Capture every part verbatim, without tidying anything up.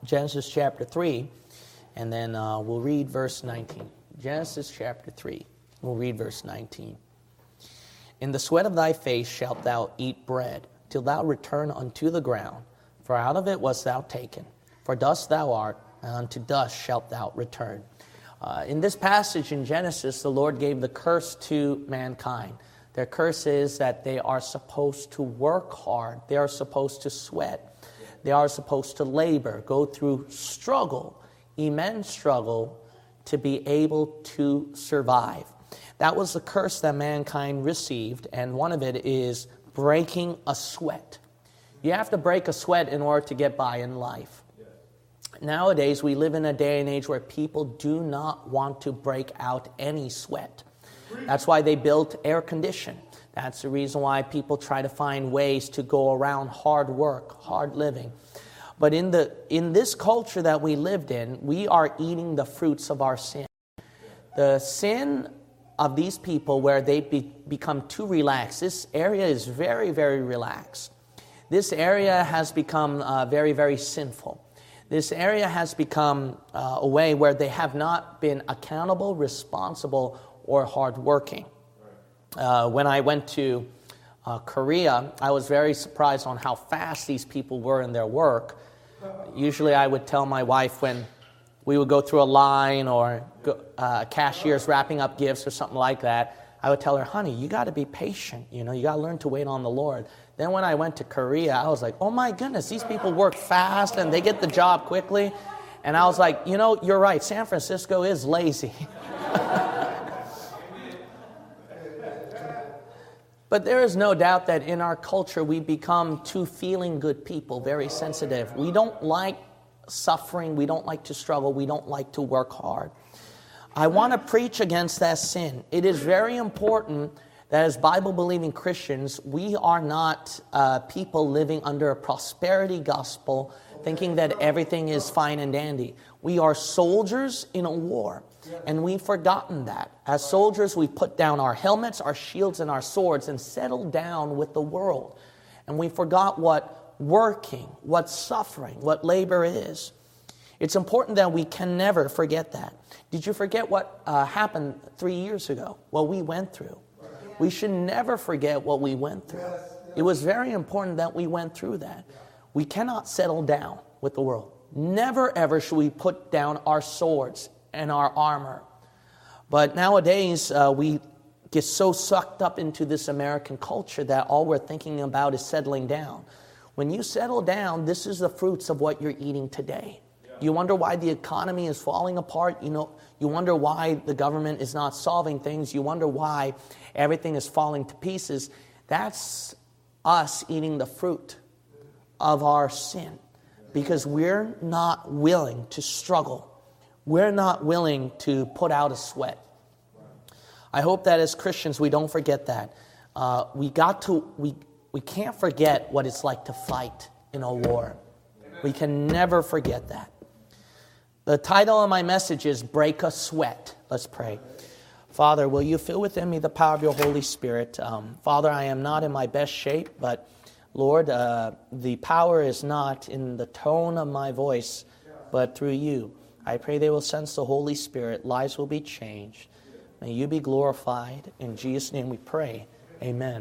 Genesis chapter three, and then uh, we'll read verse nineteen. Genesis chapter three, we'll read verse nineteen. In the sweat of thy face shalt thou eat bread, till thou return unto the ground, for out of it wast thou taken. For dust thou art, and unto dust shalt thou return. Uh, in this passage in Genesis, the Lord gave the curse to mankind. Their curse is that they are supposed to work hard. They are supposed to sweat. They are supposed to labor, go through struggle, immense struggle, to be able to survive. That was the curse that mankind received, and one of it is breaking a sweat. You have to break a sweat in order to get by in life. Nowadays, we live in a day and age where people do not want to break out any sweat. That's why they built air condition. That's the reason why people try to find ways to go around hard work, hard living. But in the in this culture that we lived in, we are eating the fruits of our sin. The sin of these people where they be, become too relaxed. This area is very, very relaxed. This area has become uh, very, very sinful. This area has become uh, a way where they have not been accountable, responsible, or hardworking. Uh, when I went to uh, Korea, I was very surprised on how fast these people were in their work. Usually I would tell my wife when we would go through a line or go, uh, cashiers wrapping up gifts or something like that, I would tell her, honey, you got to be patient. You know, you got to learn to wait on the Lord. Then when I went to Korea, I was like, oh my goodness, these people work fast and they get the job quickly. And I was like, you know, you're right, San Francisco is lazy. But there is no doubt that in our culture we become too feeling good people, very sensitive. We don't like suffering, we don't like to struggle, we don't like to work hard. I want to preach against that sin. It is very important that as Bible-believing Christians, we are not uh, people living under a prosperity gospel, thinking that everything is fine and dandy. We are soldiers in a war, and we've forgotten that. As soldiers, we put down our helmets, our shields, and our swords and settled down with the world. And we forgot what working, what suffering, what labor is. It's important that we can never forget that. Did you forget what uh, happened three years ago, what we went through? We should never forget what we went through. It was very important that we went through that. We cannot settle down with the world. Never ever should we put down our swords and our armor. But nowadays, uh, we get so sucked up into this American culture that all we're thinking about is settling down. When you settle down, this is the fruits of what you're eating today. You wonder why the economy is falling apart. You know, you wonder why the government is not solving things. You wonder why everything is falling to pieces. That's us eating the fruit of our sin, because we're not willing to struggle. We're not willing to put out a sweat. I hope that as Christians we don't forget that. Uh, we got to we we can't forget what it's like to fight in a war. We can never forget that. The title of my message is Break a Sweat. Let's pray. Father, will you fill within me the power of your Holy Spirit? Um, Father, I am not in my best shape, but Lord, uh, the power is not in the tone of my voice, but through you. I pray they will sense the Holy Spirit. Lives will be changed. May you be glorified. In Jesus' name we pray. Amen.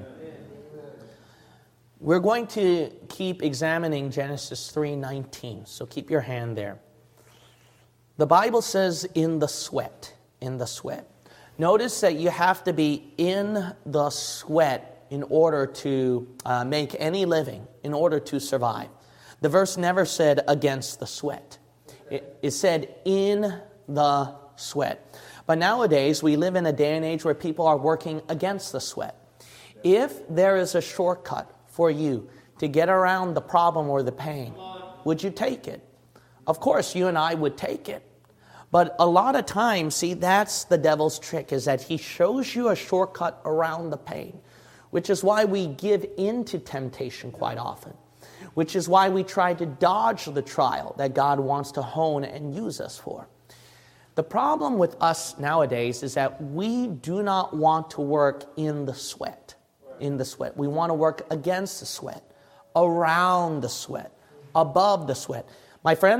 We're going to keep examining Genesis three nineteen, so keep your hand there. The Bible says in the sweat, in the sweat. Notice that you have to be in the sweat in order to uh, make any living, in order to survive. The verse never said against the sweat. It, it said in the sweat. But nowadays, we live in a day and age where people are working against the sweat. If there is a shortcut for you to get around the problem or the pain, would you take it? Of course, you and I would take it. But a lot of times, see, that's the devil's trick, is that he shows you a shortcut around the pain, which is why we give in to temptation quite often, which is why we try to dodge the trial that God wants to hone and use us for. The problem with us nowadays is that we do not want to work in the sweat, in the sweat. We want to work against the sweat, around the sweat, above the sweat. My friend,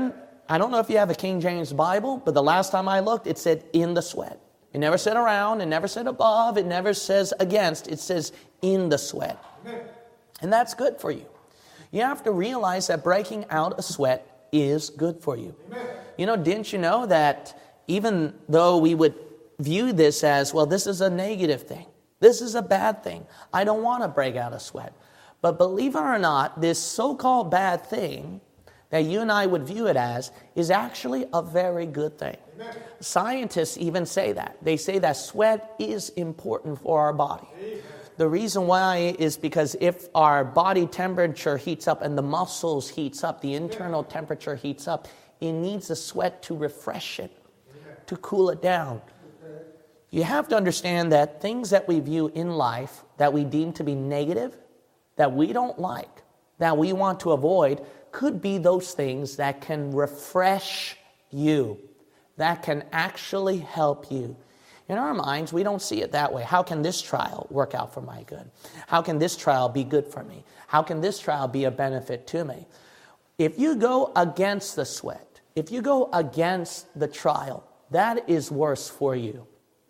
I don't know if you have a King James Bible, but the last time I looked, it said in the sweat. It never said around, it never said above, it never says against, it says in the sweat. Amen. And that's good for you. You have to realize that breaking out a sweat is good for you. Amen. You know, didn't you know that even though we would view this as, well, this is a negative thing, this is a bad thing, I don't want to break out a sweat. But believe it or not, this so-called bad thing that you and I would view it as is actually a very good thing. Amen. Scientists even say that. They say that sweat is important for our body. Amen. The reason why is because if our body temperature heats up and the muscles heats up, the internal temperature heats up, it needs the sweat to refresh it, to cool it down. You have to understand that things that we view in life that we deem to be negative, that we don't like, that we want to avoid, could be those things that can refresh you, that can actually help you. In our minds, we don't see it that way. How can this trial work out for my good? How can this trial be good for me? How can this trial be a benefit to me? If you go against the sweat, if you go against the trial, that is worse for you.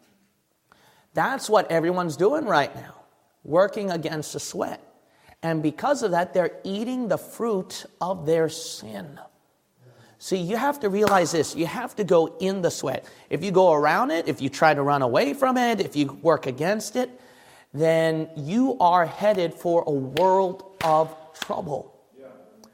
That's what everyone's doing right now, working against the sweat. And because of that, they're eating the fruit of their sin. See, you have to realize this. You have to go in the sweat. If you go around it, if you try to run away from it, if you work against it, then you are headed for a world of trouble. Yeah.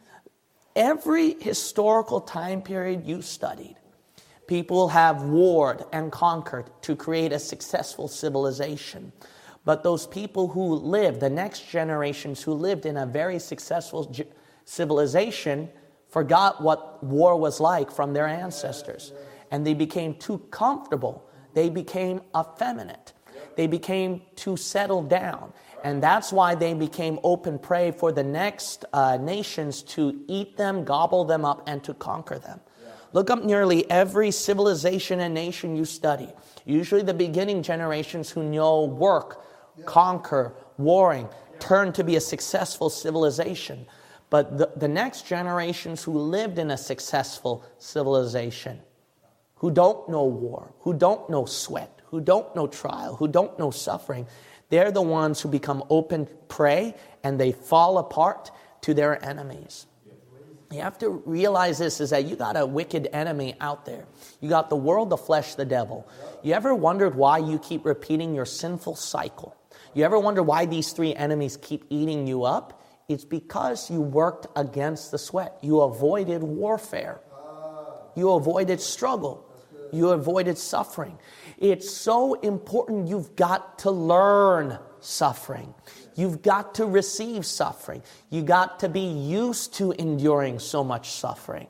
Every historical time period you studied, people have warred and conquered to create a successful civilization. But those people who lived, the next generations who lived in a very successful g- civilization, forgot what war was like from their ancestors. And they became too comfortable. They became effeminate. They became too settled down. And that's why they became open prey for the next uh, nations to eat them, gobble them up, and to conquer them. Look up nearly every civilization and nation you study. Usually the beginning generations who know work, conquer, warring, turn to be a successful civilization. But the, the next generations who lived in a successful civilization, who don't know war, who don't know sweat, who don't know trial, who don't know suffering, they're the ones who become open prey and they fall apart to their enemies. You have to realize this, is that you got a wicked enemy out there. You got the world, the flesh, the devil. You ever wondered why you keep repeating your sinful cycle? You ever wonder why these three enemies keep eating you up? It's because you worked against the sweat. You avoided warfare. You avoided struggle. You avoided suffering. It's so important. You've got to learn suffering. You've got to receive suffering. You got to be used to enduring so much suffering.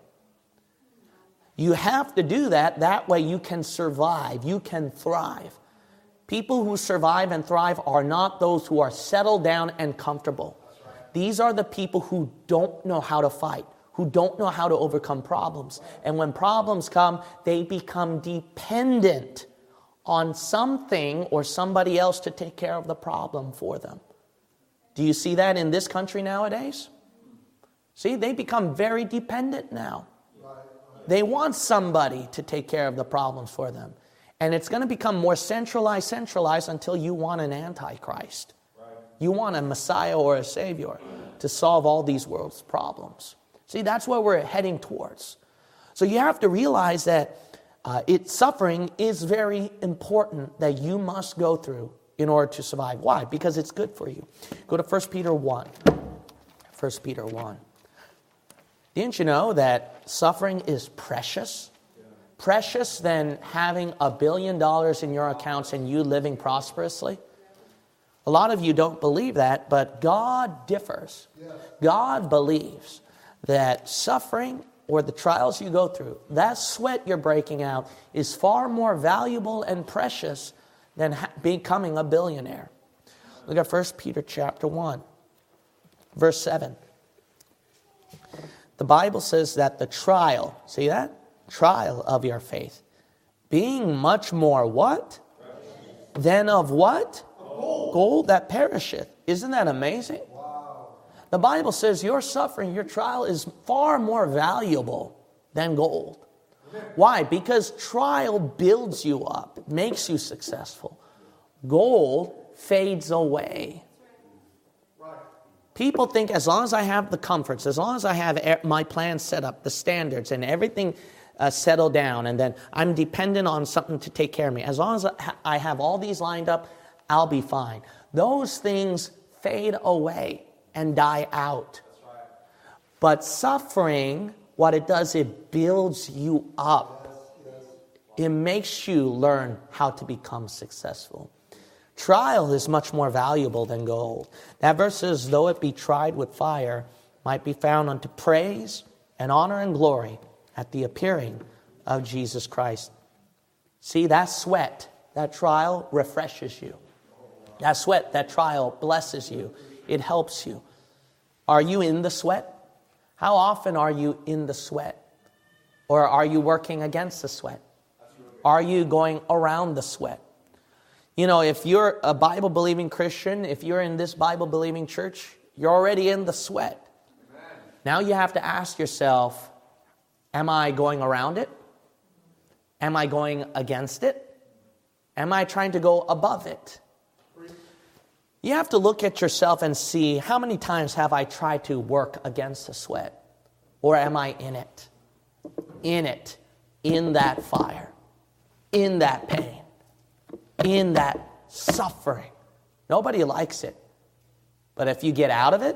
You have to do that. That way you can survive. You can thrive. People who survive and thrive are not those who are settled down and comfortable. These are the people who don't know how to fight, who don't know how to overcome problems. And when problems come, they become dependent on something or somebody else to take care of the problem for them. Do you see that in this country nowadays? See, they become very dependent now. They want somebody to take care of the problems for them. And it's going to become more centralized, centralized until you want an antichrist. You want a Messiah or a Savior to solve all these world's problems. See, that's where we're heading towards. So you have to realize that uh, it, suffering is very important that you must go through in order to survive. Why? Because it's good for you. Go to First Peter one. First Peter one. Didn't you know that suffering is precious? Precious than having a billion dollars in your accounts and you living prosperously? A lot of you don't believe that, but God differs. God believes that suffering or the trials you go through, that sweat you're breaking out, is far more valuable and precious than ha- becoming a billionaire. Look at First Peter chapter one, verse seven. The Bible says that the trial, see that? Trial of your faith, being much more what? Than of what? Gold. Gold that perisheth. Isn't that amazing? Wow. The Bible says your suffering, your trial is far more valuable than gold. Why? Because trial builds you up, makes you successful. Gold fades away. People think as long as I have the comforts, as long as I have my plan set up, the standards and everything uh, settled down, and then I'm dependent on something to take care of me, as long as I have all these lined up, I'll be fine. Those things fade away and die out. But suffering, what it does, it builds you up. It makes you learn how to become successful. Trial is much more valuable than gold. That verse says, though it be tried with fire, might be found unto praise and honor and glory at the appearing of Jesus Christ. See, that sweat, that trial refreshes you. That sweat, that trial blesses you. It helps you. Are you in the sweat? How often are you in the sweat? Or are you working against the sweat? Are you going around the sweat? You know, if you're a Bible-believing Christian, if you're in this Bible-believing church, you're already in the sweat. Amen. Now you have to ask yourself, am I going around it? Am I going against it? Am I trying to go above it? You have to look at yourself and see, how many times have I tried to work against the sweat? Or am I in it? In it. In that fire. In that pain. In that suffering. Nobody likes it. But if you get out of it,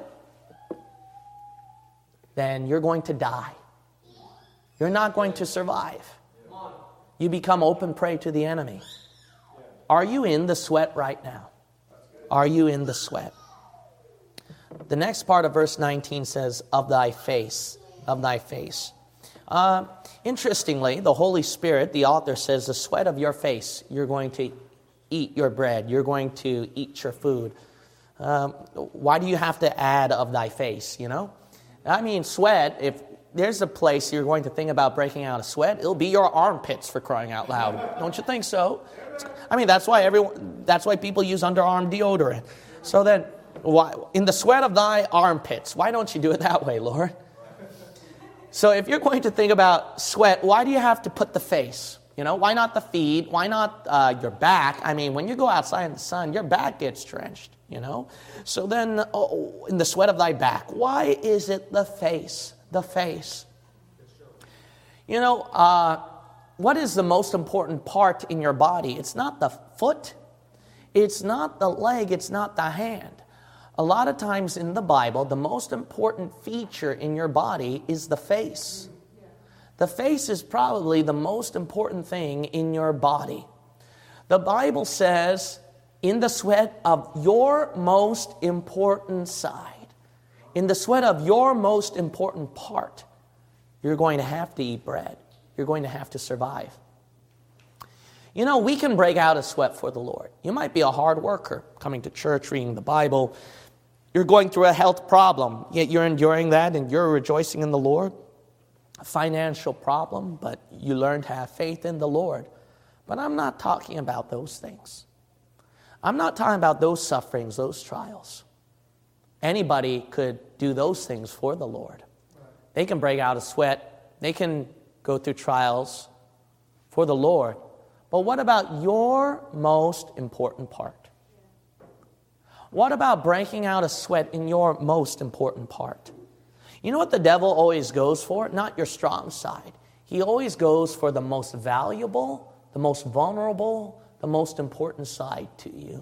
then you're going to die. You're not going to survive. You become open prey to the enemy. Are you in the sweat right now? Are you in the sweat? The next part of verse nineteen says, of thy face, of thy face. Uh, interestingly, the Holy Spirit, the author says, the sweat of your face, you're going to eat your bread. You're going to eat your food. Um, why do you have to add of thy face, you know? I mean, sweat, if there's a place you're going to think about breaking out a sweat, it'll be your armpits, for crying out loud. Don't you think so? I mean, that's why everyone, that's why people use underarm deodorant. So then, why, in the sweat of thy armpits, why don't you do it that way, Lord? So if you're going to think about sweat, why do you have to put the face? You know, why not the feet? Why not uh, your back? I mean, when you go outside in the sun, your back gets drenched, you know. So then, oh, in the sweat of thy back, why is it the face? The face. You know, uh, what is the most important part in your body? It's not the foot. It's not the leg. It's not the hand. A lot of times in the Bible, the most important feature in your body is the face. The face is probably the most important thing in your body. The Bible says, in the sweat of your most important side, in the sweat of your most important part, you're going to have to eat bread. You're going to have to survive. You know, we can break out a sweat for the Lord. You might be a hard worker, coming to church, reading the Bible. You're going through a health problem, yet you're enduring that and you're rejoicing in the Lord. A financial problem, but you learn to have faith in the Lord. But I'm not talking about those things. I'm not talking about those sufferings, those trials. Anybody could do those things for the Lord. They can break out a sweat. They can go through trials for the Lord. But what about your most important part? What about breaking out a sweat in your most important part? You know what the devil always goes for? Not your strong side. He always goes for the most valuable, the most vulnerable, the most important side to you.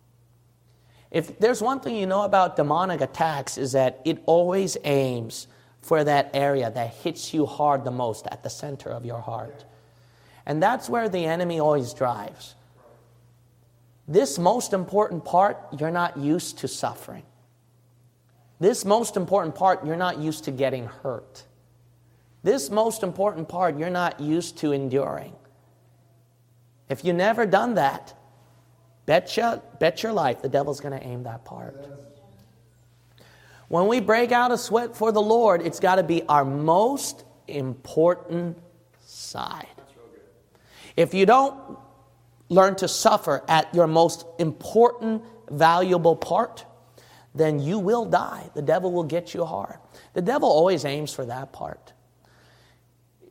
If there's one thing you know about demonic attacks, is that it always aims for that area that hits you hard the most, at the center of your heart. And that's where the enemy always drives. This most important part, you're not used to suffering. This most important part, you're not used to getting hurt. This most important part, you're not used to enduring. If you've never done that, bet, you, bet your life the devil's going to aim that part. When we break out a sweat for the Lord, it's got to be our most important side. If you don't learn to suffer at your most important, valuable part, then you will die. The devil will get you hard. The devil always aims for that part.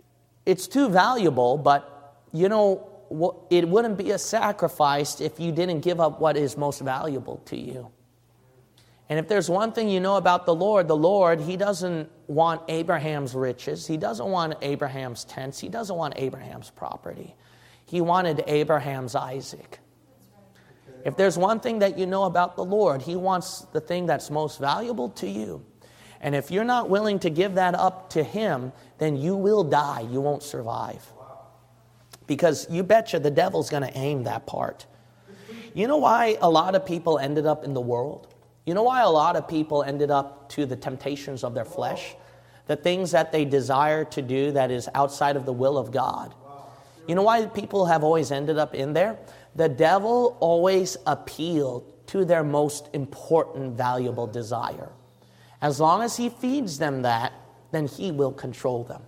it's too valuable, but you know, it wouldn't be a sacrifice if you didn't give up what is most valuable to you. And if there's one thing you know about the Lord, the Lord, He doesn't want Abraham's riches. He doesn't want Abraham's tents. He doesn't want Abraham's property. He wanted Abraham's Isaac. If there's one thing that you know about the Lord, He wants the thing that's most valuable to you. And if you're not willing to give that up to Him, then you will die. You won't survive. Because you betcha the devil's going to aim that part. You know why a lot of people ended up in the world? You know why a lot of people ended up to the temptations of their flesh? The things that they desire to do that is outside of the will of God. You know why people have always ended up in there? The devil always appealed to their most important, valuable desire. As long as he feeds them that, then he will control them.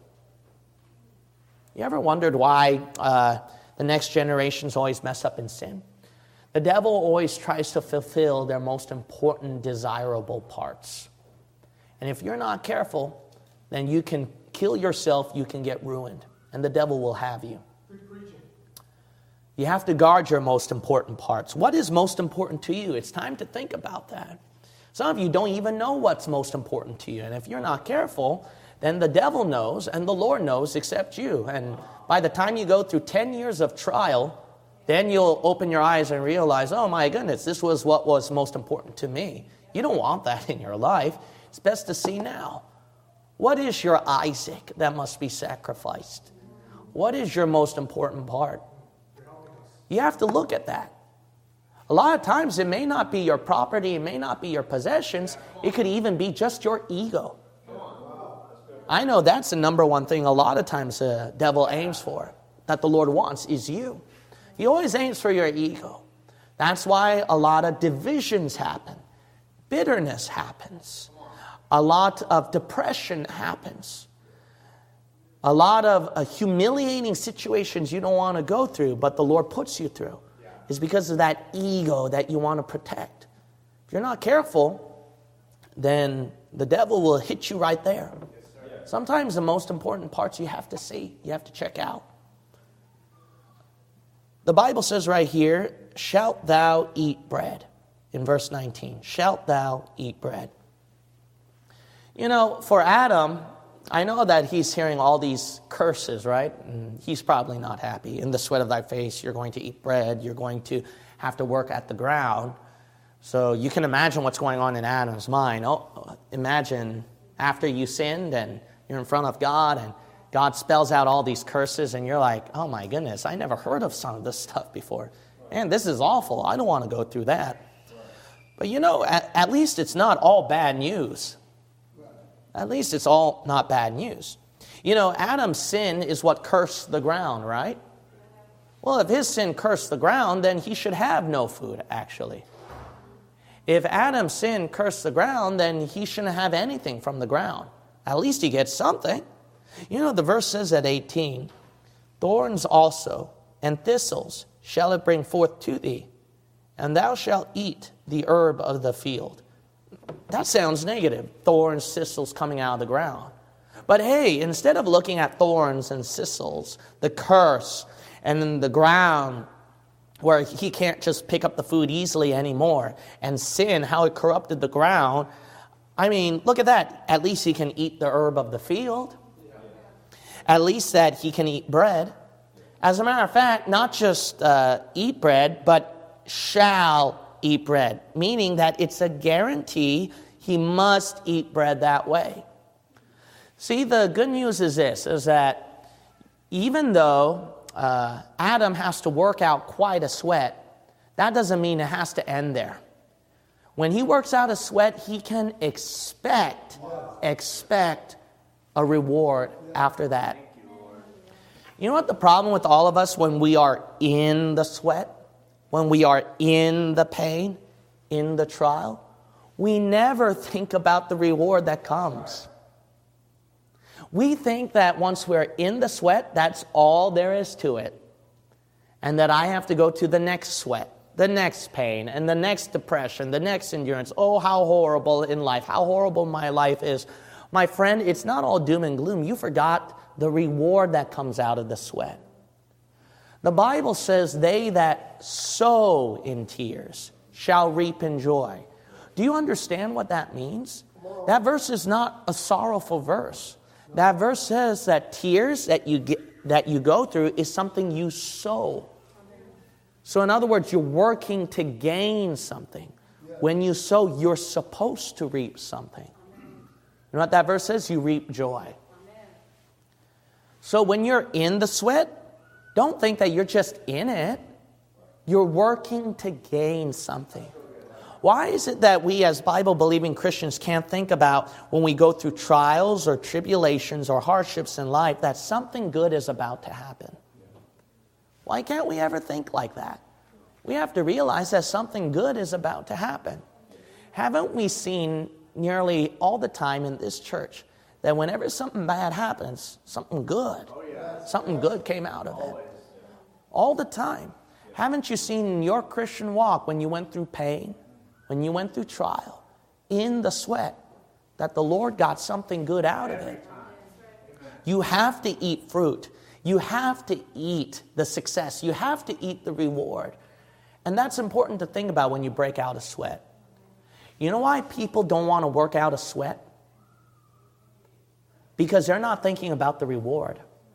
You ever wondered why uh, the next generations always mess up in sin? The devil always tries to fulfill their most important, desirable parts. And if you're not careful, then you can kill yourself, you can get ruined, and the devil will have you. You have to guard your most important parts. What is most important to you? It's time to think about that. Some of you don't even know what's most important to you, and if you're not careful, then the devil knows and the Lord knows except you. And by the time you go through ten years of trial, then you'll open your eyes and realize, oh my goodness, this was what was most important to me. You don't want that in your life. It's best to see now. What is your Isaac that must be sacrificed? What is your most important part? You have to look at that. A lot of times it may not be your property, it may not be your possessions, it could even be just your ego. I know that's the number one thing a lot of times the devil aims for, that the Lord wants, is you. He always aims for your ego. That's why a lot of divisions happen. Bitterness happens. A lot of depression happens. A lot of uh, humiliating situations you don't want to go through, but the Lord puts you through. Is because of that ego that you want to protect. If you're not careful, then the devil will hit you right there. Sometimes the most important parts you have to see, you have to check out. The Bible says right here, shalt thou eat bread, in verse nineteen. Shalt thou eat bread. You know, for Adam, I know that he's hearing all these curses, right? And he's probably not happy. In the sweat of thy face, you're going to eat bread. You're going to have to work at the ground. So you can imagine what's going on in Adam's mind. Oh, imagine after you sinned and you're in front of God and God spells out all these curses and you're like, oh my goodness, I never heard of some of this stuff before. Man, this is awful. I don't want to go through that. But you know, at, at least it's not all bad news. At least it's all not bad news. You know, Adam's sin is what cursed the ground, right? Well, if his sin cursed the ground, then he should have no food, actually. If Adam's sin cursed the ground, then he shouldn't have anything from the ground. At least he gets something. You know, the verse says at eighteen, thorns also and thistles shall it bring forth to thee, and thou shalt eat the herb of the field. That sounds negative, thorns, thistles coming out of the ground. But hey, instead of looking at thorns and thistles, the curse, and then the ground where he can't just pick up the food easily anymore, and sin, how it corrupted the ground, I mean, look at that. At least he can eat the herb of the field. At least that he can eat bread. As a matter of fact, not just uh, eat bread, but shall eat bread, meaning that it's a guarantee he must eat bread that way. See, the good news is this, is that even though uh, Adam has to work out quite a sweat, that doesn't mean it has to end there. When he works out a sweat, he can expect, expect a reward after that. You know what the problem with all of us when we are in the sweat? When we are in the pain, in the trial, we never think about the reward that comes. We think that once we're in the sweat, that's all there is to it. And that I have to go to the next sweat, the next pain, and the next depression, the next endurance. Oh, how horrible in life, how horrible my life is. My friend, it's not all doom and gloom. You forgot the reward that comes out of the sweat. The Bible says, they that sow in tears shall reap in joy. Do you understand what that means? That verse is not a sorrowful verse. That verse says that tears that you get, that you go through is something you sow. So in other words, you're working to gain something. When you sow, you're supposed to reap something. You know what that verse says? You reap joy. So when you're in the sweat, don't think that you're just in it. You're working to gain something. Why is it that we as Bible-believing Christians can't think about when we go through trials or tribulations or hardships in life that something good is about to happen? Why can't we ever think like that? We have to realize that something good is about to happen. Haven't we seen nearly all the time in this church that whenever something bad happens, something good, something good came out of it? All the time. Haven't you seen in your Christian walk when you went through pain, when you went through trial, in the sweat, that the Lord got something good out of it? You have to eat fruit. You have to eat the success. You have to eat the reward. And that's important to think about when you break out a sweat. You know why people don't want to work out a sweat? Because they're not thinking about the reward.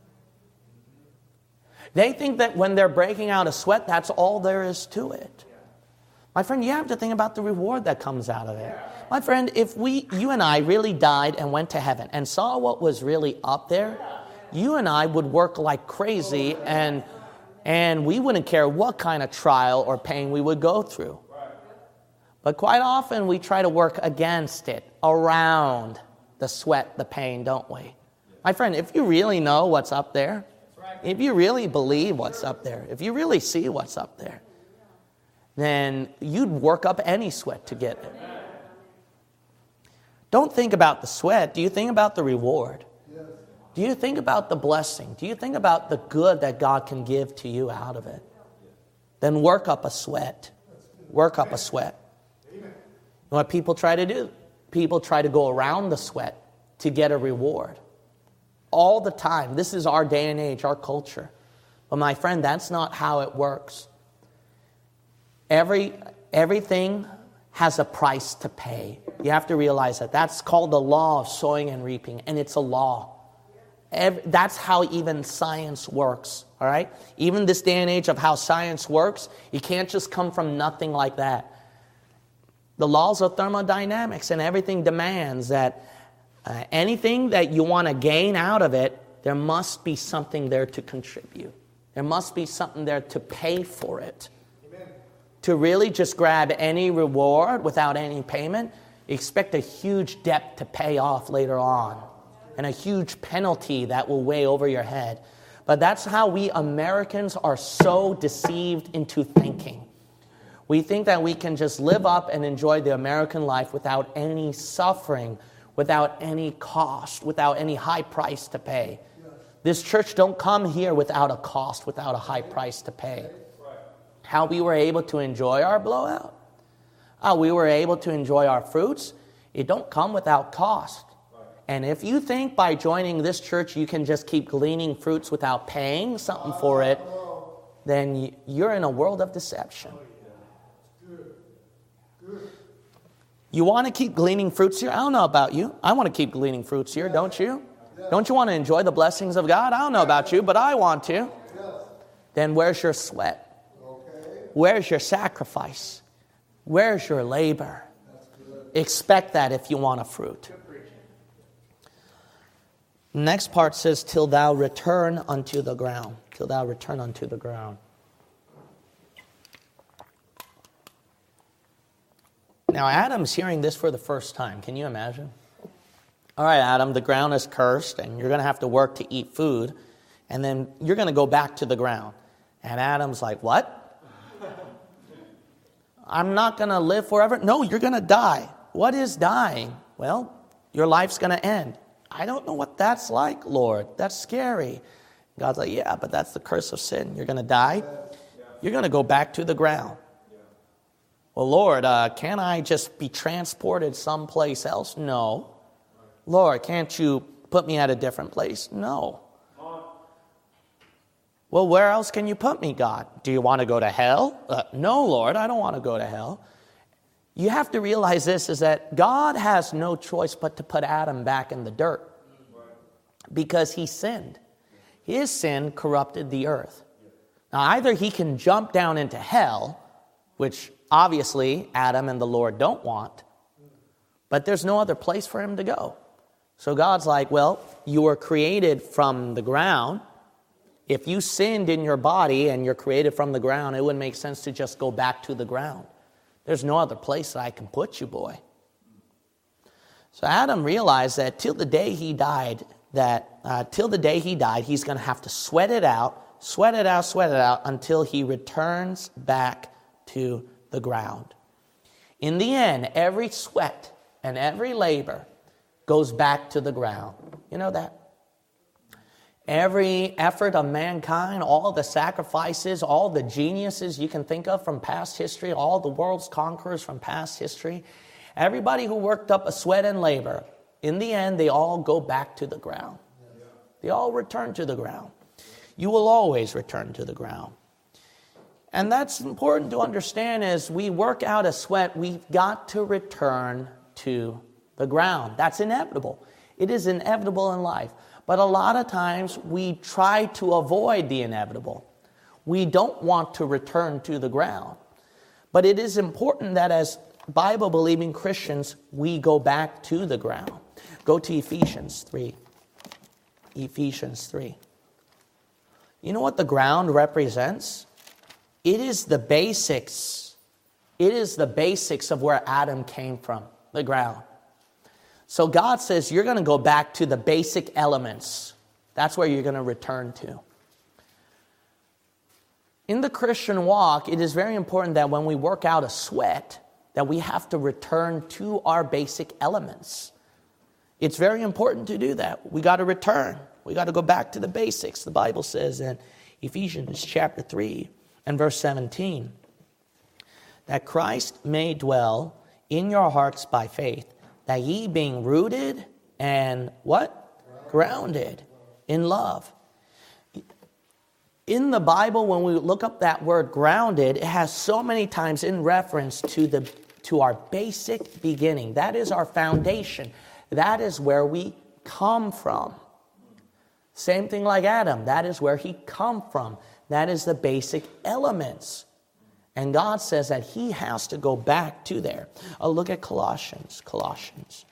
They think that when they're breaking out a sweat, that's all there is to it. My friend, you have to think about the reward that comes out of it. My friend, if we, you and I really died and went to heaven and saw what was really up there, you and I would work like crazy, and and we wouldn't care what kind of trial or pain we would go through. But quite often we try to work against it, around the sweat, the pain, don't we? My friend, if you really know what's up there, if you really believe what's up there, if you really see what's up there, then you'd work up any sweat to get it. Don't think about the sweat. Do you think about the reward? Do you think about the blessing? Do you think about the good that God can give to you out of it? Then work up a sweat. Work up a sweat. You know what people try to do? People try to go around the sweat to get a reward. All the time. This is our day and age, our culture. But my friend, that's not how it works. Every everything has a price to pay. You have to realize that. That's called the law of sowing and reaping, and it's a law. Every, that's how even science works, all right? Even this day and age of how science works, you can't just come from nothing like that. The laws of thermodynamics and everything demands that uh, anything that you want to gain out of it, there must be something there to contribute. There must be something there to pay for it. Amen. To really just grab any reward without any payment, you expect a huge debt to pay off later on, and a huge penalty that will weigh over your head. But that's how we Americans are so deceived into thinking. We think that we can just live up and enjoy the American life without any suffering, without any cost, without any high price to pay. This church don't come here without a cost, without a high price to pay. How we were able to enjoy our blowout, how we were able to enjoy our fruits, it don't come without cost. And if you think by joining this church you can just keep gleaning fruits without paying something for it, then you're in a world of deception. You want to keep gleaning fruits here? I don't know about you. I want to keep gleaning fruits here, don't you? Don't you want to enjoy the blessings of God? I don't know about you, but I want to. Then where's your sweat? Where's your sacrifice? Where's your labor? Expect that if you want a fruit. Next part says, till thou return unto the ground. Till thou return unto the ground. Now, Adam's hearing this for the first time. Can you imagine? All right, Adam, the ground is cursed, and you're going to have to work to eat food, and then you're going to go back to the ground. And Adam's like, what? I'm not going to live forever? No, you're going to die. What is dying? Well, your life's going to end. I don't know what that's like, Lord. That's scary. God's like, yeah, but that's the curse of sin. You're going to die. You're going to go back to the ground. Well, Lord, uh, can't I just be transported someplace else? No. Lord, can't you put me at a different place? No. Well, where else can you put me, God? Do you want to go to hell? Uh, no, Lord, I don't want to go to hell. You have to realize this, is that God has no choice but to put Adam back in the dirt because he sinned. His sin corrupted the earth. Now, either he can jump down into hell, which obviously Adam and the Lord don't want, but there's no other place for him to go. So God's like, well, you were created from the ground. If you sinned in your body and you're created from the ground, it wouldn't make sense to just go back to the ground. There's no other place that I can put you, boy. So Adam realized that till the day he died, that uh, till the day he died, he's going to have to sweat it out, sweat it out, sweat it out until he returns back to the ground. In the end, every sweat and every labor goes back to the ground. You know that? Every effort of mankind, all the sacrifices, all the geniuses you can think of from past history, all the world's conquerors from past history, everybody who worked up a sweat and labor, in the end, they all go back to the ground. They all return to the ground. You will always return to the ground. And that's important to understand. As we work out a sweat, we've got to return to the ground. That's inevitable. It is inevitable in life. But a lot of times we try to avoid the inevitable. We don't want to return to the ground. But it is important that as Bible-believing Christians, we go back to the ground. Go to Ephesians three. Ephesians three. You know what the ground represents? It is the basics. It is the basics of where Adam came from, the ground. So God says you're going to go back to the basic elements. That's where you're going to return to. In the Christian walk, it is very important that when we work out a sweat, that we have to return to our basic elements. It's very important to do that. We got to return. We got to go back to the basics. The Bible says in Ephesians chapter three and verse seventeen, that Christ may dwell in your hearts by faith, that ye being rooted and what? Grounded in love. In the Bible, when we look up that word grounded, it has so many times in reference to the to our basic beginning. That is our foundation. That is where we come from. Same thing like Adam. That is where he come from. That is the basic elements. And God says that he has to go back to there. Oh, look at Colossians. Colossians.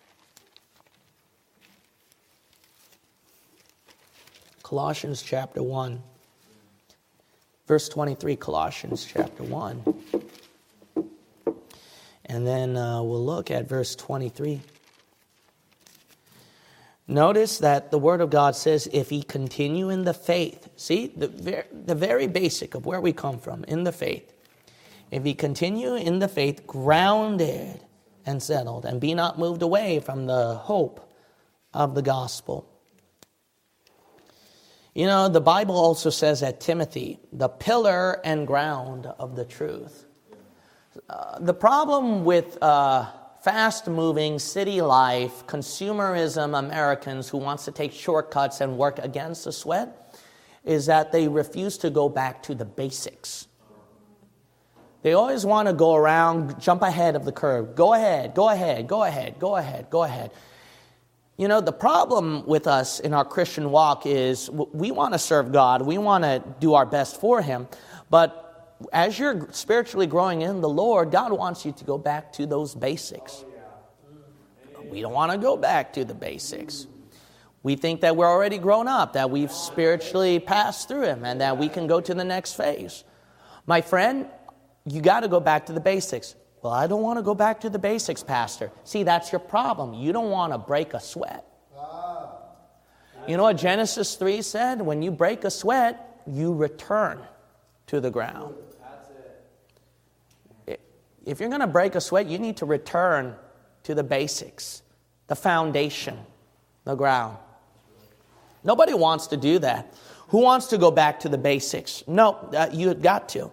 Colossians chapter one. Verse twenty-three, Colossians chapter one. And then uh, we'll look at verse twenty-three. Notice that the Word of God says, if ye continue in the faith. See, the, ver- the very basic of where we come from, in the faith. If ye continue in the faith, grounded and settled, and be not moved away from the hope of the gospel. You know, the Bible also says that Timothy, the pillar and ground of the truth. Uh, the problem with uh, fast-moving city life, consumerism Americans who wants to take shortcuts and work against the sweat is that they refuse to go back to the basics. They always want to go around, jump ahead of the curve. Go ahead, go ahead, go ahead, go ahead, go ahead. You know, the problem with us in our Christian walk is we want to serve God. We want to do our best for Him. But as you're spiritually growing in the Lord, God wants you to go back to those basics. We don't want to go back to the basics. We think that we're already grown up, that we've spiritually passed through Him, and that we can go to the next phase. My friend, you got to go back to the basics. Well, I don't want to go back to the basics, Pastor. See, that's your problem. You don't want to break a sweat. You know what Genesis three said? When you break a sweat, you return to the ground. If you're going to break a sweat, you need to return to the basics, the foundation, the ground. Nobody wants to do that. Who wants to go back to the basics? No, uh, you've got to.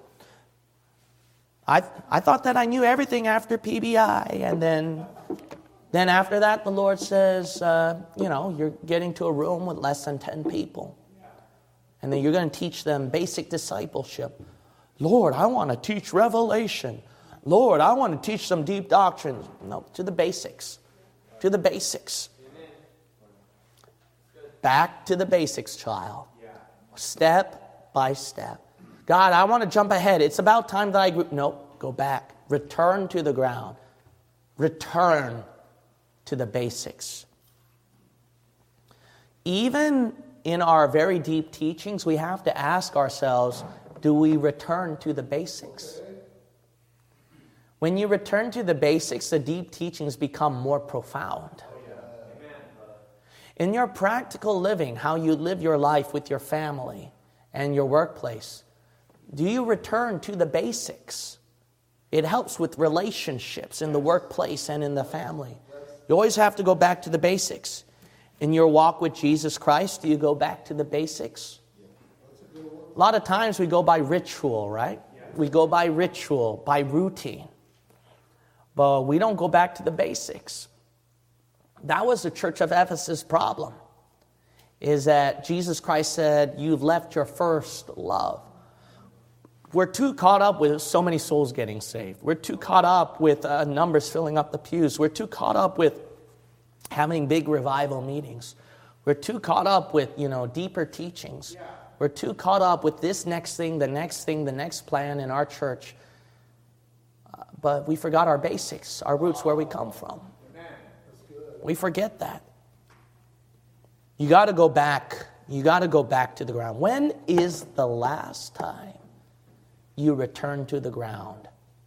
I I thought that I knew everything after P B I, and then then after that the Lord says, uh, you know, you're getting to a room with less than ten people. And then you're going to teach them basic discipleship. Lord, I want to teach revelation. Lord, I want to teach some deep doctrines. No, to the basics. To the basics. Back to the basics, child. Step by step. God, I want to jump ahead. It's about time that I grew. Nope, go back. Return to the ground. Return to the basics. Even in our very deep teachings, we have to ask ourselves, do we return to the basics? When you return to the basics, the deep teachings become more profound. In your practical living, how you live your life with your family and your workplace, do you return to the basics? It helps with relationships in the workplace and in the family. You always have to go back to the basics. In your walk with Jesus Christ, do you go back to the basics? A lot of times we go by ritual, right? We go by ritual, by routine. But we don't go back to the basics. That was the church of Ephesus' problem, is that Jesus Christ said, you've left your first love. We're too caught up with so many souls getting saved. We're too caught up with uh, numbers filling up the pews. We're too caught up with having big revival meetings. We're too caught up with, you know, deeper teachings. We're too caught up with this next thing, the next thing, the next plan in our church. Uh, but we forgot our basics, our roots, where we come from. We forget that. You got to go back. You got to go back to the ground. When is the last time you return to the ground?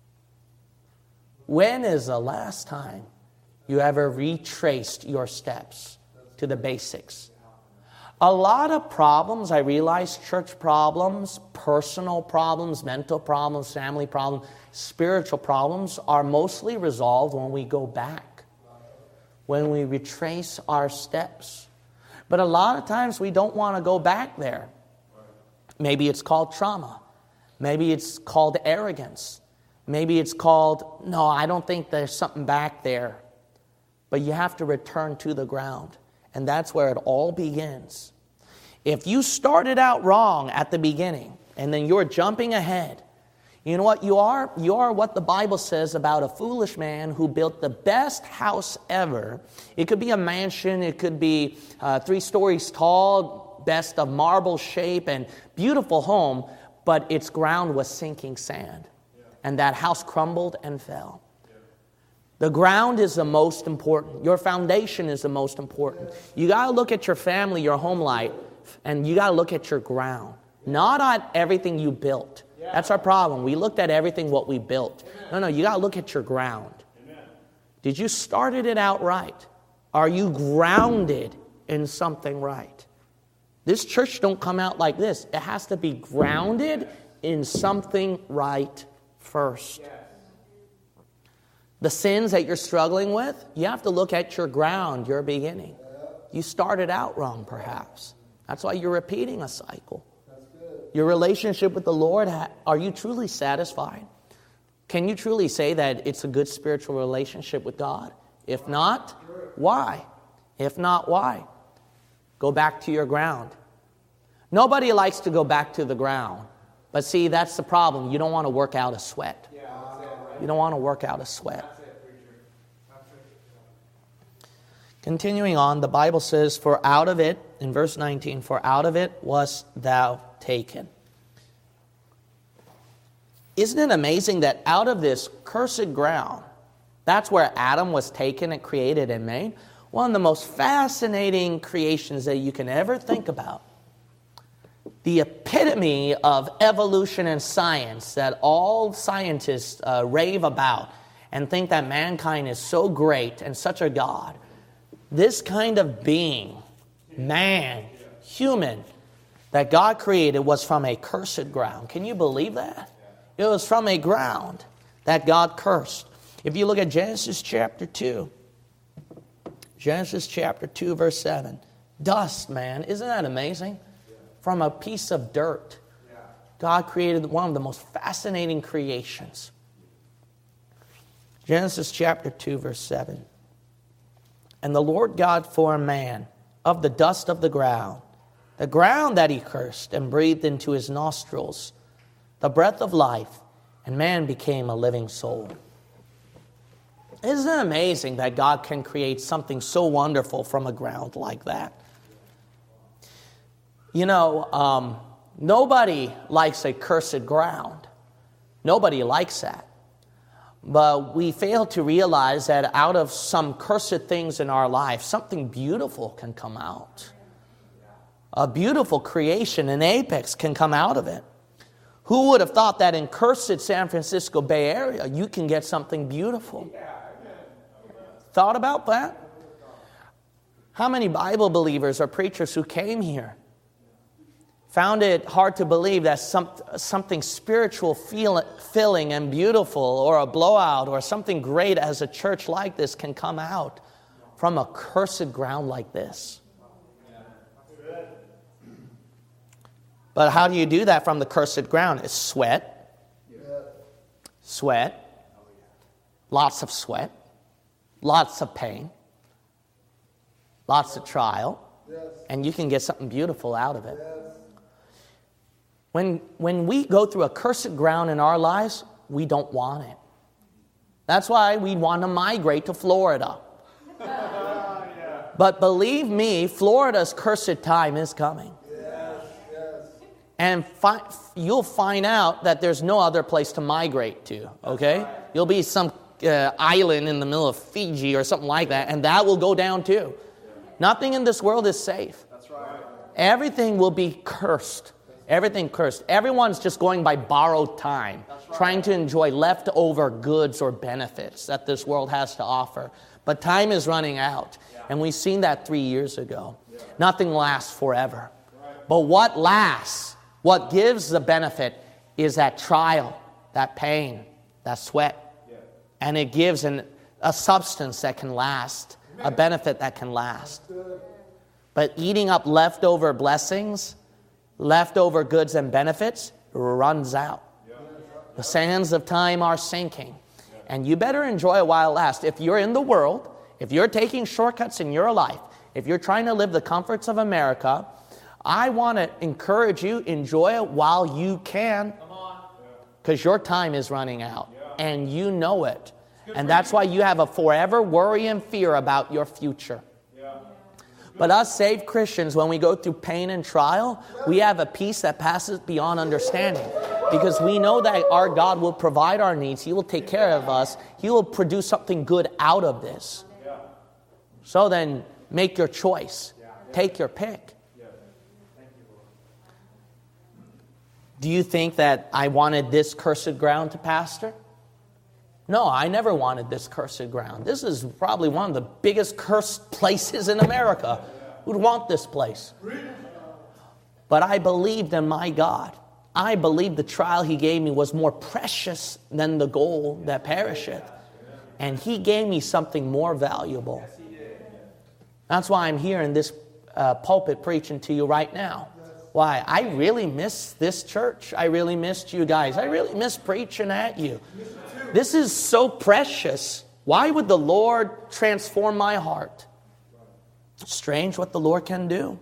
When is the last time you ever retraced your steps to the basics? A lot of problems, I realize, church problems, personal problems, mental problems, family problems, spiritual problems, are mostly resolved when we go back. When we retrace our steps. But a lot of times we don't want to go back there. Maybe it's called trauma. Maybe it's called arrogance. Maybe it's called, no, I don't think there's something back there. But you have to return to the ground. And that's where it all begins. If you started out wrong at the beginning, and then you're jumping ahead, you know what you are? You are what the Bible says about a foolish man who built the best house ever. It could be a mansion. It could be uh, three stories tall, best of marble shape, and beautiful home, but its ground was sinking sand. And that house crumbled and fell. The ground is the most important. Your foundation is the most important. You got to look at your family, your home life, and you got to look at your ground. Not at everything you built. That's our problem. We looked at everything what we built. No, no, you got to look at your ground. Did you started it out right? Are you grounded in something right? This church don't come out like this. It has to be grounded in something right first. The sins that you're struggling with, you have to look at your ground, your beginning. You started out wrong, perhaps. That's why you're repeating a cycle. Your relationship with the Lord, are you truly satisfied? Can you truly say that it's a good spiritual relationship with God? If not, why? If not, why? Go back to your ground. Nobody likes to go back to the ground. But see, that's the problem. You don't want to work out a sweat. You don't want to work out a sweat. Continuing on, the Bible says, for out of it, in verse nineteen, for out of it wast thou taken. Isn't it amazing that out of this cursed ground, that's where Adam was taken and created and made? One of the most fascinating creations that you can ever think about. The epitome of evolution and science that all scientists uh, rave about and think that mankind is so great and such a God. This kind of being, man, human, that God created was from a cursed ground. Can you believe that? It was from a ground that God cursed. If you look at Genesis chapter two, Genesis chapter two, verse seven, dust, man, isn't that amazing? From a piece of dirt, God created one of the most fascinating creations. Genesis chapter two, verse seven. And the Lord God formed man of the dust of the ground, the ground that he cursed, and breathed into his nostrils the breath of life, and man became a living soul. Isn't it amazing that God can create something so wonderful from a ground like that? You know, um, nobody likes a cursed ground. Nobody likes that. But we fail to realize that out of some cursed things in our life, something beautiful can come out. A beautiful creation, an apex can come out of it. Who would have thought that in cursed San Francisco Bay Area, you can get something beautiful? Thought about that? How many Bible believers or preachers who came here found it hard to believe that some, something spiritual, feel, filling and beautiful, or a blowout, or something great as a church like this can come out from a cursed ground like this? But how do you do that from the cursed ground? It's sweat. Sweat. Lots of sweat. Lots of pain. Lots of trial. And you can get something beautiful out of it. When, when we go through a cursed ground in our lives, we don't want it. That's why we want to migrate to Florida. But believe me, Florida's cursed time is coming. And fi- you'll find out that there's no other place to migrate to, okay? You'll be some uh, island in the middle of Fiji or something like that, and that will go down too. Nothing in this world is safe. Everything will be cursed. Everything cursed. Everyone's just going by borrowed time, trying to enjoy leftover goods or benefits that this world has to offer. But time is running out, and we've seen that three years ago. Nothing lasts forever. But what lasts, what gives the benefit, is that trial, that pain, that sweat. And it gives an, a substance that can last, a benefit that can last. But eating up leftover blessings, leftover goods and benefits, runs out. The sands of time are sinking. And you better enjoy it while it lasts. If you're in the world, if you're taking shortcuts in your life, if you're trying to live the comforts of America, I want to encourage you, enjoy it while you can. Because your time is running out. And you know it. And that's why you have a forever worry and fear about your future. But us saved Christians, when we go through pain and trial, we have a peace that passes beyond understanding. Because we know that our God will provide our needs. He will take care of us. He will produce something good out of this. So then, make your choice. Take your pick. Do you think that I wanted this cursed ground to pastor? No, I never wanted this cursed ground. This is probably one of the biggest cursed places in America. Who'd want this place? But I believed in my God. I believed the trial He gave me was more precious than the gold that perisheth. And He gave me something more valuable. That's why I'm here in this uh, pulpit preaching to you right now. Why? I really miss this church. I really missed you guys. I really miss preaching at you. This is so precious. Why would the Lord transform my heart? Strange what the Lord can do.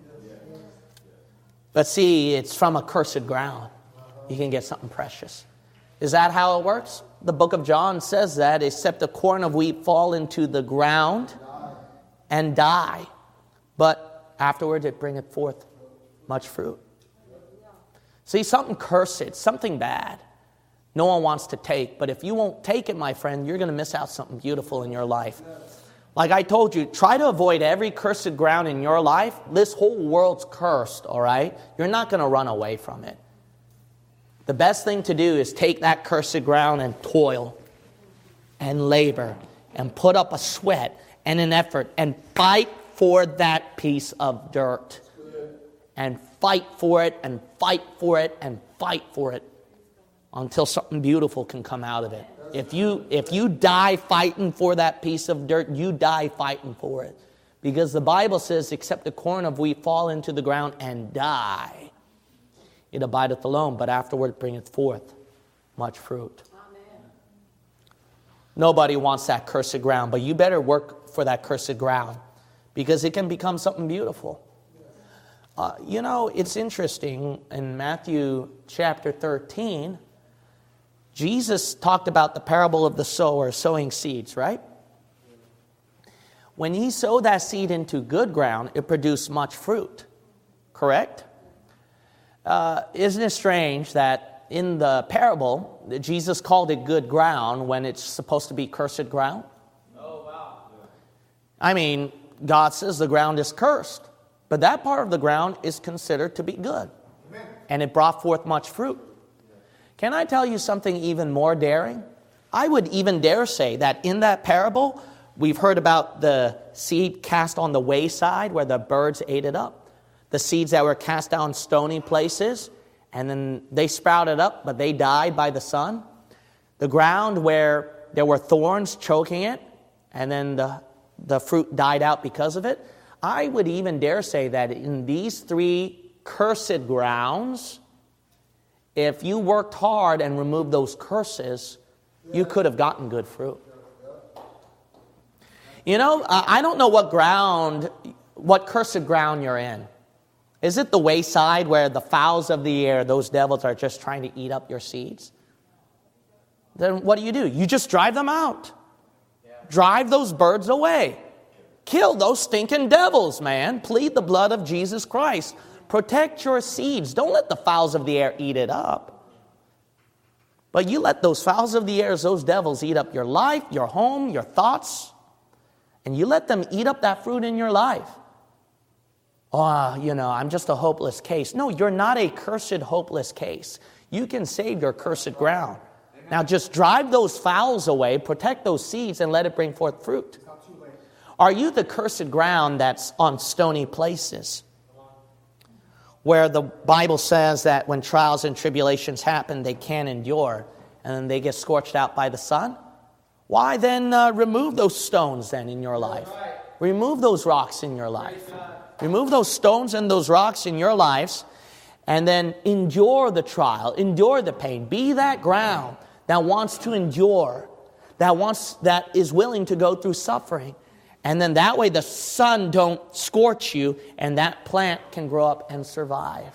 But see, it's from a cursed ground. You can get something precious. Is that how it works? The book of John says that, except a corn of wheat fall into the ground and die. But afterwards it bringeth forth much fruit. See, something cursed, something bad, no one wants to take. But if you won't take it, my friend, you're going to miss out something beautiful in your life. Like I told you, try to avoid every cursed ground in your life. This whole world's cursed, all right? You're not going to run away from it. The best thing to do is take that cursed ground and toil and labor and put up a sweat and an effort and fight for that piece of dirt. And fight for it and fight for it and fight for it until something beautiful can come out of it. If you if you die fighting for that piece of dirt, you die fighting for it. Because the Bible says, except the corn of wheat fall into the ground and die, it abideth alone, but afterward bringeth forth much fruit. Amen. Nobody wants that cursed ground, but you better work for that cursed ground, because it can become something beautiful. Uh, you know, it's interesting, in Matthew chapter thirteen, Jesus talked about the parable of the sower sowing seeds, right? When he sowed that seed into good ground, it produced much fruit, correct? Uh, isn't it strange that in the parable, Jesus called it good ground when it's supposed to be cursed ground? Oh, wow. I mean, God says the ground is cursed, but that part of the ground is considered to be good. Amen. And it brought forth much fruit. Can I tell you something even more daring? I would even dare say that in that parable, we've heard about the seed cast on the wayside where the birds ate it up. The seeds that were cast down stony places, and then they sprouted up, but they died by the sun. The ground where there were thorns choking it, and then the, the fruit died out because of it. I would even dare say that in these three cursed grounds, if you worked hard and removed those curses, you could have gotten good fruit. You know, I don't know what ground, what cursed ground you're in. Is it the wayside where the fowls of the air, those devils, are just trying to eat up your seeds? Then what do you do? You just drive them out. Drive those birds away. Kill those stinking devils, man. Plead the blood of Jesus Christ. Protect your seeds. Don't let the fowls of the air eat it up. But you let those fowls of the air, those devils, eat up your life, your home, your thoughts. And you let them eat up that fruit in your life. Oh, you know, I'm just a hopeless case. No, you're not a cursed, hopeless case. You can save your cursed ground. Now just drive those fowls away, protect those seeds, and let it bring forth fruit. Are you the cursed ground that's on stony places? Where the Bible says that when trials and tribulations happen, they can't endure, and then they get scorched out by the sun? Why then uh, remove those stones then in your life? Remove those rocks in your life. Remove those stones and those rocks in your lives, and then endure the trial, endure the pain. Be that ground that wants to endure, that wants, that is willing to go through suffering. And then that way the sun don't scorch you, and that plant can grow up and survive.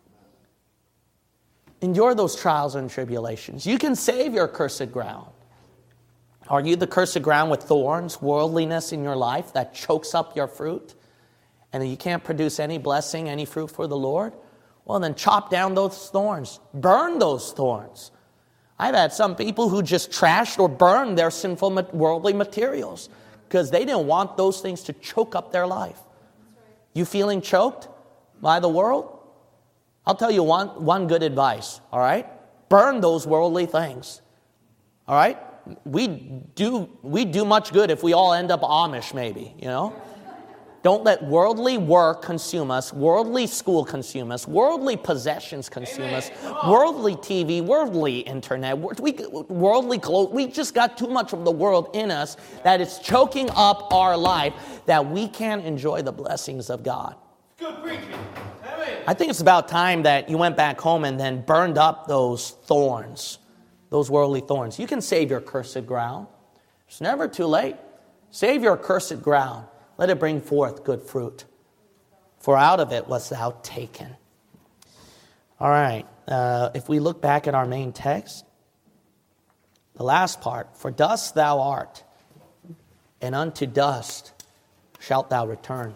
Endure those trials and tribulations. You can save your cursed ground. Are you the cursed ground with thorns, worldliness in your life that chokes up your fruit? And you can't produce any blessing, any fruit for the Lord? Well, then chop down those thorns. Burn those thorns. I've had some people who just trashed or burned their sinful worldly materials because they didn't want those things to choke up their life. You feeling choked by the world? I'll tell you one, one good advice, all right? Burn those worldly things, all right? We do, we do much good if we all end up Amish maybe, you know? Don't let worldly work consume us, worldly school consume us, worldly possessions consume us, worldly T V, worldly internet, we, worldly clothes. We just got too much of the world in us that it's choking up our life that we can't enjoy the blessings of God. Good preaching. I think it's about time that you went back home and then burned up those thorns, those worldly thorns. You can save your cursed ground. It's never too late. Save your cursed ground. Let it bring forth good fruit. For out of it was thou taken. All right. Uh, if we look back at our main text, the last part. For dust thou art, and unto dust shalt thou return.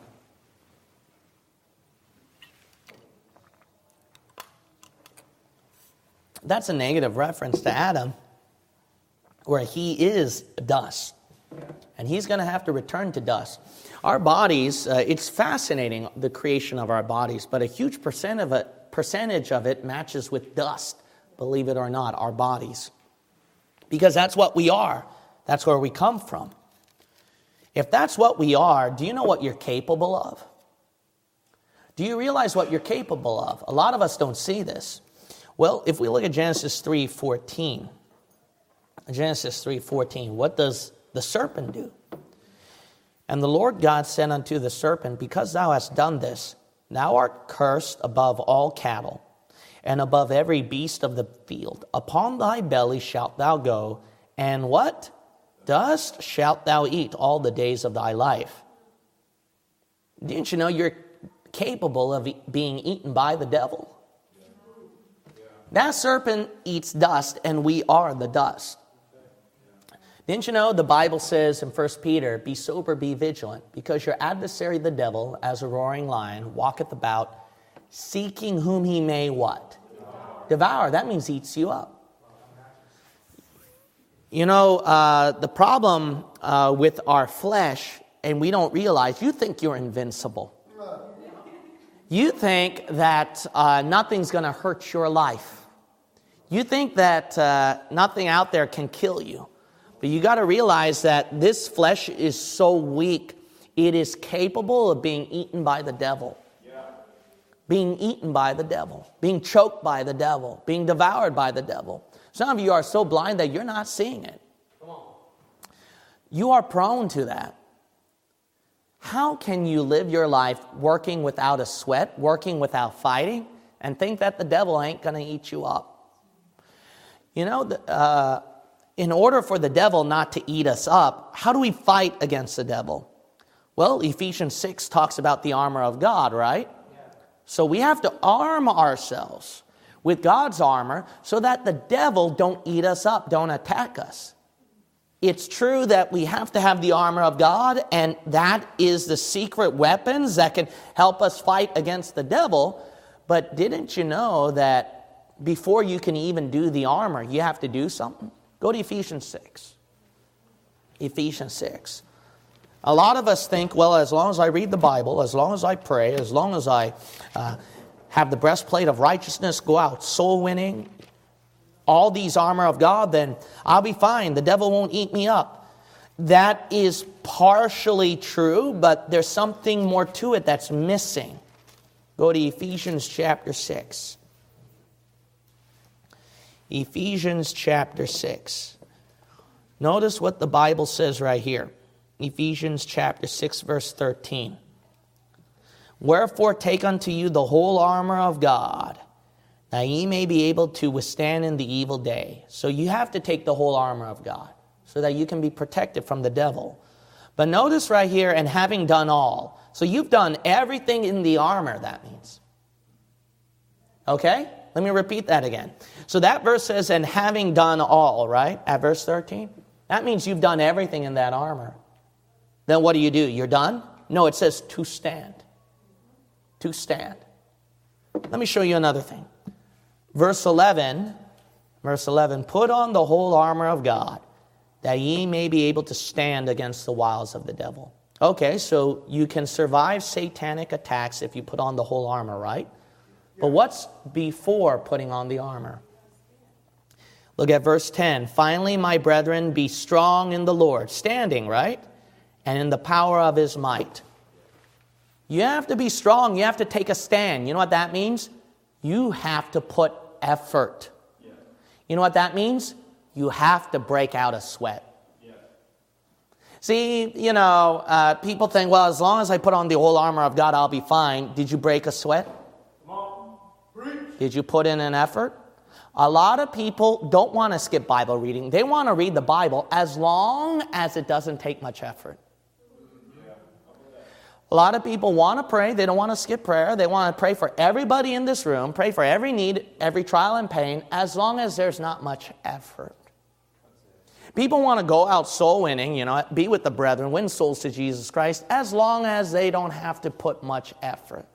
That's a negative reference to Adam, where he is dust. And he's going to have to return to dust. Our bodies, uh, it's fascinating, the creation of our bodies, but a huge percent of it, percentage of it matches with dust, believe it or not, our bodies. Because that's what we are. That's where we come from. If that's what we are, do you know what you're capable of? Do you realize what you're capable of? A lot of us don't see this. Well, if we look at Genesis three fourteen, Genesis three fourteen, what does the serpent do? And the Lord God said unto the serpent, because thou hast done this, thou art cursed above all cattle, and above every beast of the field. Upon thy belly shalt thou go, and what? Dust shalt thou eat all the days of thy life. Didn't you know you're capable of e- being eaten by the devil. That serpent eats dust, and we are the dust. Didn't you know the Bible says in First Peter, be sober, be vigilant, because your adversary the devil, as a roaring lion, walketh about, seeking whom he may what? Devour. Devour. That means eats you up. You know, uh, the problem uh, with our flesh, and we don't realize, you think you're invincible. You think that uh, nothing's going to hurt your life. You think that uh, nothing out there can kill you. But you got to realize that this flesh is so weak, it is capable of being eaten by the devil. Yeah. Being eaten by the devil. Being choked by the devil. Being devoured by the devil. Some of you are so blind that you're not seeing it. Come on. You are prone to that. How can you live your life working without a sweat, working without fighting, and think that the devil ain't going to eat you up? You know, uh, in order for the devil not to eat us up, how do we fight against the devil? Well, Ephesians six talks about the armor of God, right? Yeah. So we have to arm ourselves with God's armor so that the devil don't eat us up, don't attack us. It's true that we have to have the armor of God, and that is the secret weapons that can help us fight against the devil. But didn't you know that before you can even do the armor, you have to do something? Go to Ephesians six. Ephesians six. A lot of us think, well, as long as I read the Bible, as long as I pray, as long as I uh, have the breastplate of righteousness, go out soul winning, all these armor of God, then I'll be fine. The devil won't eat me up. That is partially true, but there's something more to it that's missing. Go to Ephesians chapter six. Ephesians chapter six. Notice what the Bible says right here. Ephesians chapter six, verse thirteen. Wherefore take unto you the whole armor of God, that ye may be able to withstand in the evil day. So you have to take the whole armor of God, so that you can be protected from the devil. But notice right here, and having done all. So you've done everything in the armor, that means. Okay? Let me repeat that again. So that verse says, and having done all, right? At verse thirteen. That means you've done everything in that armor. Then what do you do? You're done? No, it says to stand. To stand. Let me show you another thing. Verse eleven. Verse eleven. Put on the whole armor of God, that ye may be able to stand against the wiles of the devil. Okay, so you can survive satanic attacks if you put on the whole armor, right? But what's before putting on the armor? Look at verse ten. Finally, my brethren, be strong in the Lord. Standing, right? And in the power of his might. You have to be strong. You have to take a stand. You know what that means? You have to put effort. You know what that means? You have to break out a sweat. See, you know, uh, people think, well, as long as I put on the whole armor of God, I'll be fine. Did you break a sweat? Did you put in an effort? A lot of people don't want to skip Bible reading. They want to read the Bible as long as it doesn't take much effort. A lot of people want to pray. They don't want to skip prayer. They want to pray for everybody in this room, pray for every need, every trial and pain, as long as there's not much effort. People want to go out soul winning, you know, be with the brethren, win souls to Jesus Christ, as long as they don't have to put much effort.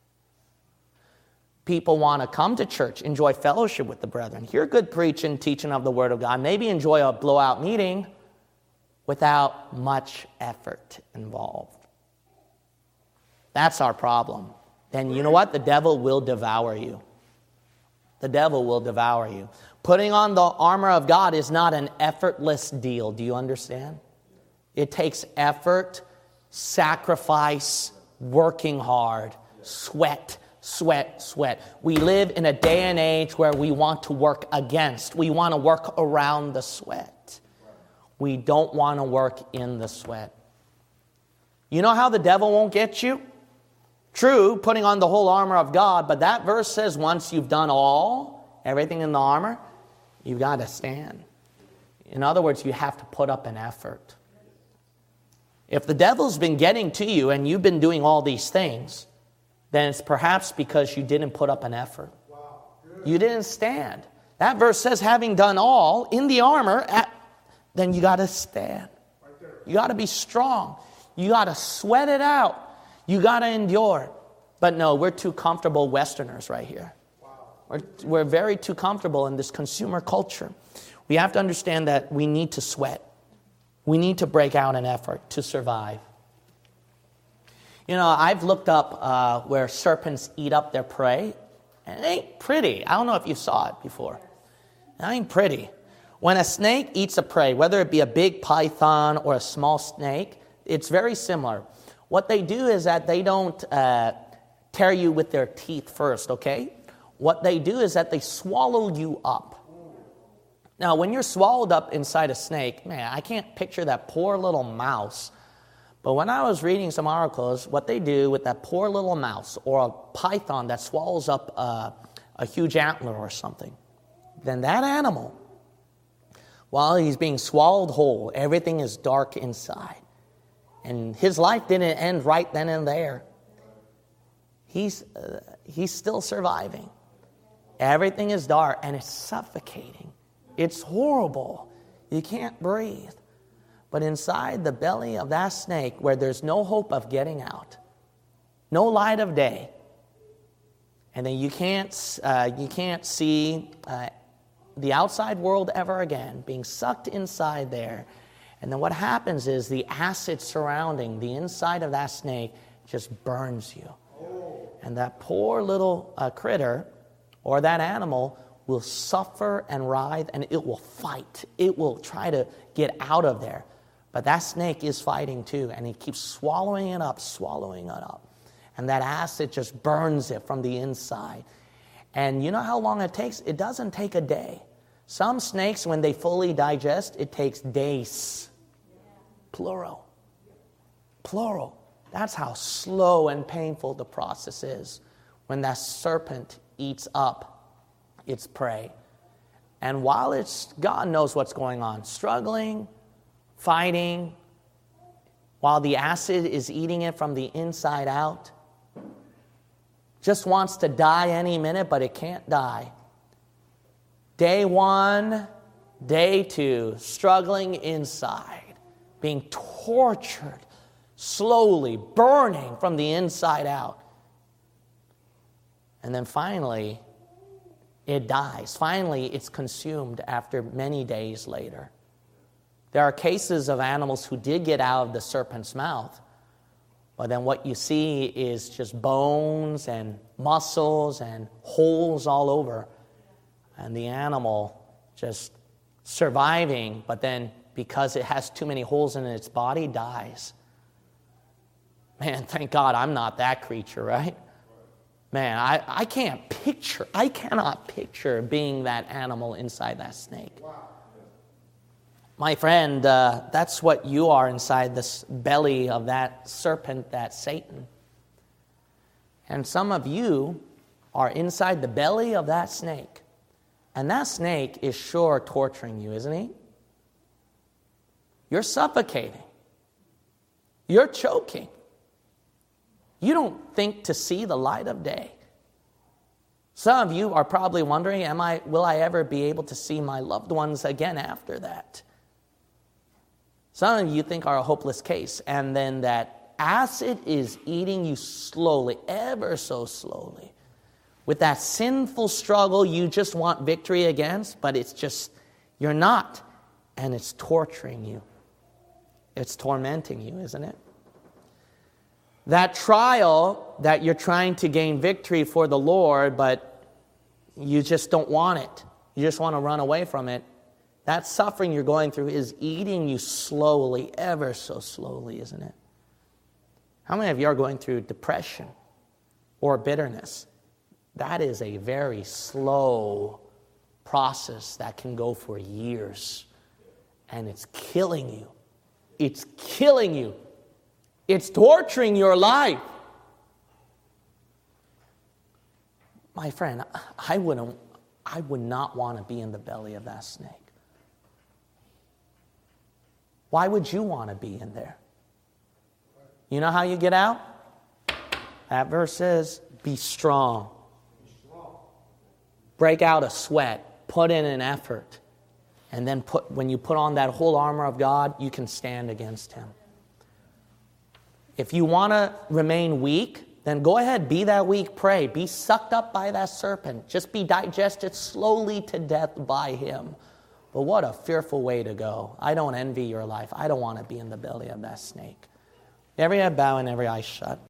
People want to come to church, enjoy fellowship with the brethren, hear good preaching, teaching of the Word of God, maybe enjoy a blowout meeting without much effort involved. That's our problem. Then you know what? The devil will devour you. The devil will devour you. Putting on the armor of God is not an effortless deal. Do you understand? It takes effort, sacrifice, working hard, sweat, sweat, sweat. We live in a day and age where we want to work against. We want to work around the sweat. We don't want to work in the sweat. You know how the devil won't get you? True, putting on the whole armor of God, but that verse says once you've done all, everything in the armor, you've got to stand. In other words, you have to put up an effort. If the devil's been getting to you and you've been doing all these things, then it's perhaps because you didn't put up an effort. You didn't stand. That verse says, having done all in the armor, at, then you got to stand. You got to be strong. You got to sweat it out. You got to endure. But no, we're too comfortable Westerners right here. We're, we're very too comfortable in this consumer culture. We have to understand that we need to sweat. We need to break out an effort to survive. You know, I've looked up uh, where serpents eat up their prey, and it ain't pretty. I don't know if you saw it before. It ain't pretty. When a snake eats a prey, whether it be a big python or a small snake, it's very similar. What they do is that they don't uh, tear you with their teeth first, okay? What they do is that they swallow you up. Now, when you're swallowed up inside a snake, man, I can't picture that poor little mouse. But when I was reading some articles, what they do with that poor little mouse or a python that swallows up uh, a huge antler or something, then that animal, while he's being swallowed whole, everything is dark inside. And his life didn't end right then and there. He's, uh, he's still surviving. Everything is dark and it's suffocating. It's horrible. You can't breathe. But inside the belly of that snake, where there's no hope of getting out, no light of day, and then you can't, uh, you can't see uh, the outside world ever again, being sucked inside there. And then what happens is the acid surrounding the inside of that snake just burns you. And that poor little uh, critter or that animal will suffer and writhe, and it will fight. It will try to get out of there. But that snake is fighting too, and he keeps swallowing it up, swallowing it up. And that acid just burns it from the inside. And you know how long it takes? It doesn't take a day. Some snakes, when they fully digest, it takes days. Plural. Plural. That's how slow and painful the process is when that serpent eats up its prey. And while it's, God knows what's going on, struggling, fighting, while the acid is eating it from the inside out, just wants to die any minute, but it can't die. Day one, day two, struggling inside, being tortured, slowly burning from the inside out. And then finally, it dies. Finally, it's consumed after many days later. There are cases of animals who did get out of the serpent's mouth, but then what you see is just bones and muscles and holes all over, and the animal just surviving, but then because it has too many holes in its body, dies. Man, thank God I'm not that creature, right? Man, I, I can't picture, I cannot picture being that animal inside that snake. Wow. My friend, uh, that's what you are inside this belly of that serpent, that Satan. And some of you are inside the belly of that snake. And that snake is sure torturing you, isn't he? You're suffocating. You're choking. You don't think to see the light of day. Some of you are probably wondering, am I, will I ever be able to see my loved ones again after that? Some of you think are a hopeless case, and then that acid is eating you slowly, ever so slowly. With that sinful struggle you just want victory against, but it's just, you're not, and it's torturing you. It's tormenting you, isn't it? That trial that you're trying to gain victory for the Lord, but you just don't want it. You just want to run away from it. That suffering you're going through is eating you slowly, ever so slowly, isn't it? How many of you are going through depression or bitterness? That is a very slow process that can go for years. And it's killing you. It's killing you. It's torturing your life. My friend, I wouldn't, I would not want to be in the belly of that snake. Why would you want to be in there? You know how you get out? That verse is, be strong. Break out a sweat. Put in an effort. And then put when you put on that whole armor of God, you can stand against him. If you want to remain weak, then go ahead, be that weak prey. Be sucked up by that serpent. Just be digested slowly to death by him. But what a fearful way to go. I don't envy your life. I don't want to be in the belly of that snake. Every head bow and every eye shut.